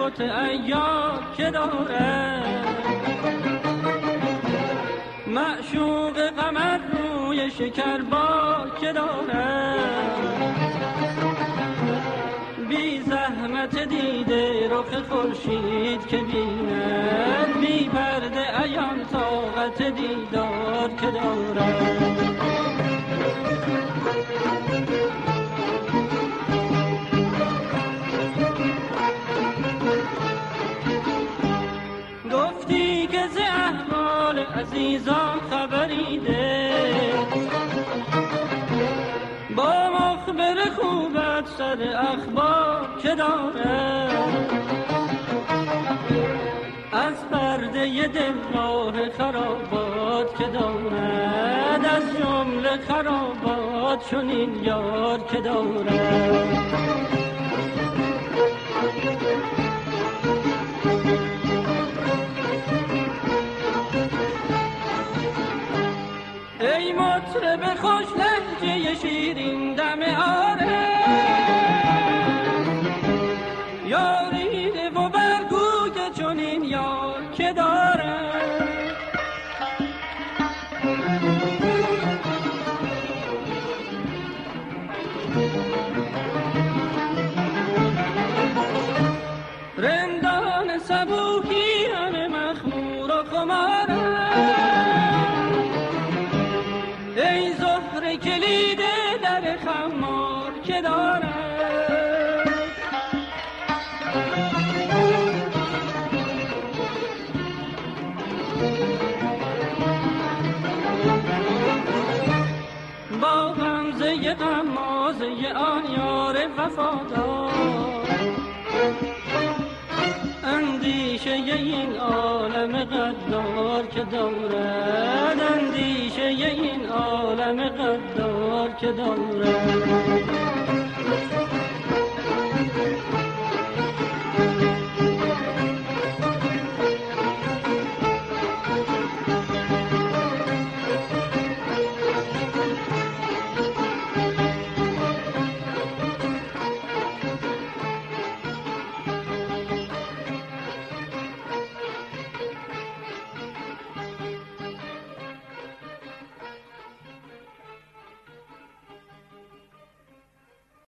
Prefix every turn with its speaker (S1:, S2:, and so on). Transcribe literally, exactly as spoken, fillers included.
S1: بت عیار که دارد، معشوق قمر روی شکربار که دارد، بی زحمت دیده رخ خورشید که بیند، بی پرده عیان طاقت دیدار که دارد. گفتی که ز احوال عزیزان خبری ده، با مخبر خوبت سر اخبار که دارد، از پرده دل راه خرابات که دارد، از جمله خرابات چنین یار که دارد. ای مطرب خوش لهجه شیرین دم آره، یاری ده و برگو که چنین یار که دارد. رندان صبوحی همه مخمور و خمارند، ای زهره کلید در خمار که دارد. با غمزه غمازه آن یار وفادار، اندیشه این عالم غدار که دارد، اندیشه این عالم غدار که دارد.